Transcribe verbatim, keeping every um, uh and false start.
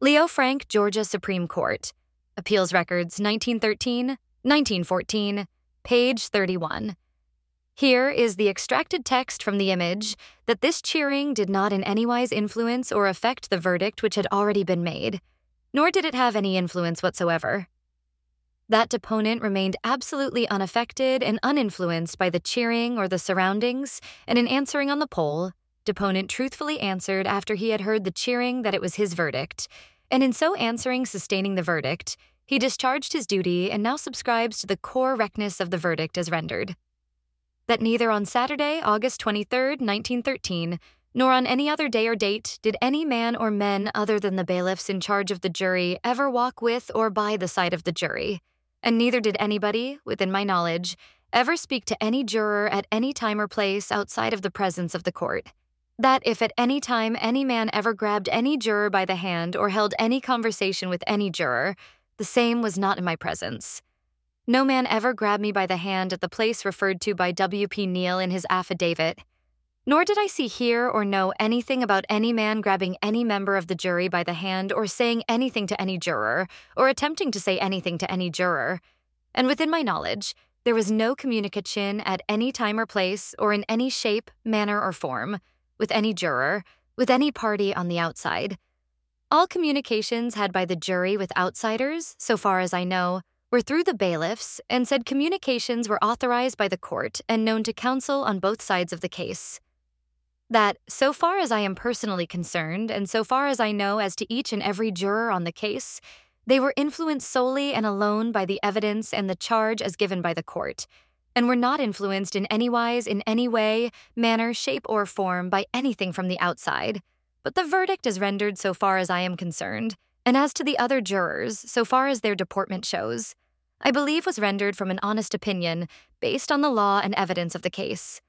Leo Frank, Georgia Supreme Court. Appeals Records nineteen thirteen, nineteen fourteen, page thirty-one. Here is the extracted text from the image that this cheering did not in any wise influence or affect the verdict which had already been made, nor did it have any influence whatsoever. That deponent remained absolutely unaffected and uninfluenced by the cheering or the surroundings, and in answering on the poll, deponent truthfully answered after he had heard the cheering that it was his verdict, and in so answering sustaining the verdict, he discharged his duty and now subscribes to the correctness of the verdict as rendered. That neither on Saturday, August twenty-third, nineteen thirteen, nor on any other day or date did any man or men other than the bailiffs in charge of the jury ever walk with or by the side of the jury, and neither did anybody, within my knowledge, ever speak to any juror at any time or place outside of the presence of the court. That if at any time any man ever grabbed any juror by the hand or held any conversation with any juror, the same was not in my presence. No man ever grabbed me by the hand at the place referred to by W P Neal in his affidavit, nor did I see, hear, or know anything about any man grabbing any member of the jury by the hand or saying anything to any juror, or attempting to say anything to any juror. And within my knowledge, there was no communication at any time or place or in any shape, manner, or form, with any juror, with any party on the outside. All communications had by the jury with outsiders, so far as I know, were through the bailiffs, and said communications were authorized by the court and known to counsel on both sides of the case. That, so far as I am personally concerned, and so far as I know as to each and every juror on the case, they were influenced solely and alone by the evidence and the charge as given by the court, and were not influenced in any wise, in any way, manner, shape, or form by anything from the outside. But the verdict is rendered so far as I am concerned, and as to the other jurors, so far as their deportment shows, I believe was rendered from an honest opinion based on the law and evidence of the case.